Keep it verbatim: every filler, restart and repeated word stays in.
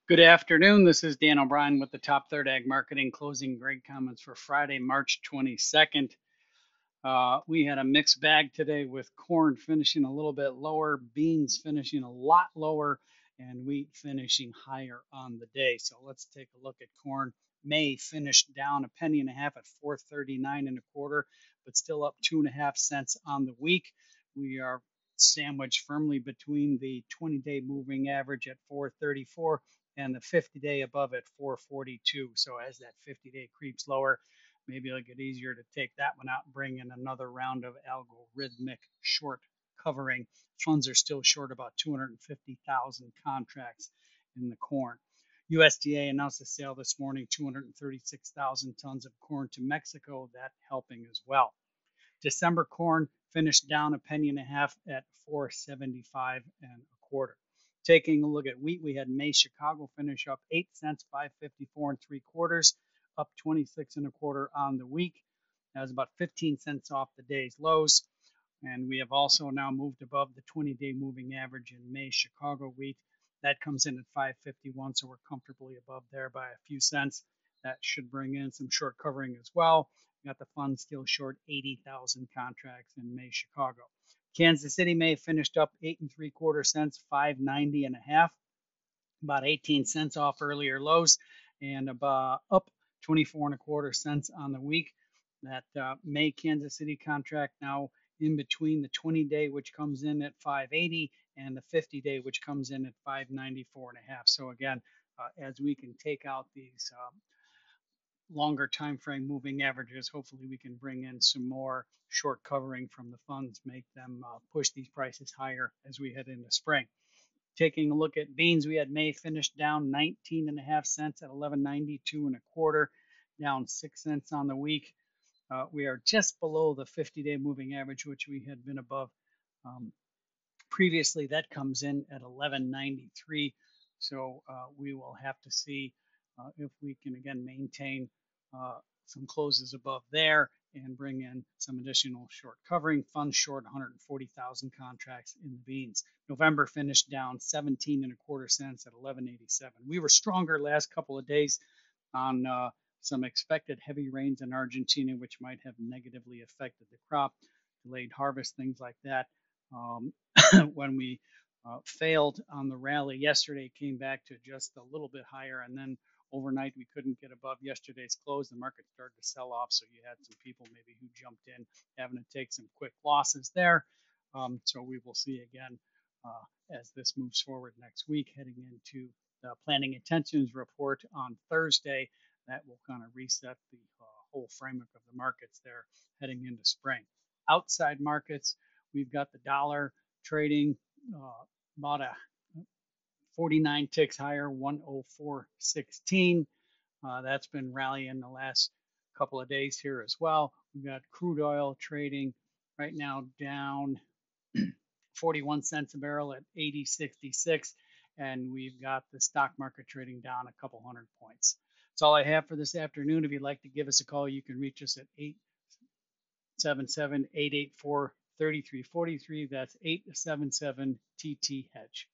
Good afternoon. This is Dan O'Brien with the Top Third Ag Marketing closing grade comments for Friday, March twenty-second. Uh, we had a mixed bag today with corn finishing a little bit lower, beans finishing a lot lower, and wheat finishing higher on the day. So let's take a look at corn. May finished down a penny and a half at four thirty-nine and a quarter, but still up two and a half cents on the week. We are sandwiched firmly between the twenty-day moving average at four thirty-four and the fifty-day above at four forty-two. So as that fifty-day creeps lower, maybe it'll get easier to take that one out and bring in another round of algorithmic short covering. Funds are still short about two hundred fifty thousand contracts in the corn. U S D A announced a sale this morning, two hundred thirty-six thousand tons of corn to Mexico, that helping as well. December corn finished down a penny and a half at four seventy-five and a quarter. Taking a look at wheat, we had May Chicago finish up eight cents, five fifty-four and three quarters, up twenty-six and a quarter on the week. That was about fifteen cents off the day's lows. And we have also now moved above the twenty-day moving average in May Chicago wheat. That comes in at five fifty-one, so we're comfortably above there by a few cents. That should bring in some short covering as well. We got the funds still short eighty thousand contracts in May Chicago. Kansas City May finished up eight and three quarter cents, five ninety and a half, about eighteen cents off earlier lows, and about up twenty-four and a quarter cents on the week. That uh, May Kansas City contract now in between the twenty day, which comes in at five eighty, and the fifty day, which comes in at five ninety-four and a half. So again, uh, as we can take out these um, longer time frame moving averages, hopefully we can bring in some more short covering from the funds, make them uh, push these prices higher as we head into spring. Taking a look at beans, we had May finished down nineteen and a half cents at eleven ninety-two and a quarter, down six cents on the week. Uh, we are just below the fifty day moving average, which we had been above um, previously. That comes in at eleven ninety-three. So uh, we will have to see uh, if we can again maintain uh, some closes above there and bring in some additional short covering. Funds short one hundred forty thousand contracts in the beans. November finished down seventeen and a quarter cents at eleven eighty-seven. We were stronger last couple of days on uh, some expected heavy rains in Argentina, which might have negatively affected the crop, delayed harvest, things like that. Um, when we uh, failed on the rally yesterday, came back to just a little bit higher, and then overnight we couldn't get above yesterday's close. The market started to sell off, so you had some people maybe who jumped in, having to take some quick losses there. Um, so we will see again uh, as this moves forward next week, heading into the planning intentions report on Thursday. That will kind of reset the uh, whole framework of the markets there heading into spring. Outside markets, we've got the dollar trading uh, about a forty-nine ticks higher, one oh four sixteen. Uh, that's been rallying the last couple of days here as well. We've got crude oil trading right now down forty-one cents a barrel at eighty sixty-six, and we've got the stock market trading down a couple hundred points. That's all I have for this afternoon. If you'd like to give us a call, you can reach us at eight seven seven, eight eight four, three three four three. That's eight seven seven T T Hedge.